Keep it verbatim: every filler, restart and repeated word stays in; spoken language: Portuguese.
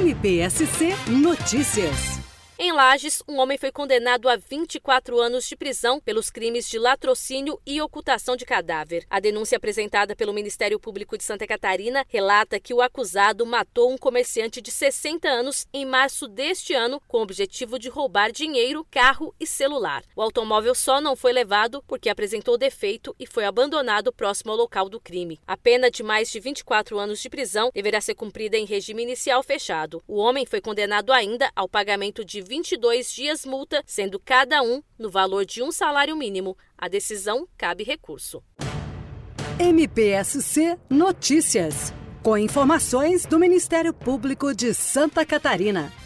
M P S C Notícias. Em Lages, um homem foi condenado a vinte e quatro anos de prisão pelos crimes de latrocínio e ocultação de cadáver. A denúncia apresentada pelo Ministério Público de Santa Catarina relata que o acusado matou um comerciante de sessenta anos em março deste ano com o objetivo de roubar dinheiro, carro e celular. O automóvel só não foi levado porque apresentou defeito e foi abandonado próximo ao local do crime. A pena de mais de vinte e quatro anos de prisão deverá ser cumprida em regime inicial fechado. O homem foi condenado ainda ao pagamento de vinte e dois dias multa, sendo cada um no valor de um salário mínimo. A decisão cabe recurso. M P S C Notícias, com informações do Ministério Público de Santa Catarina.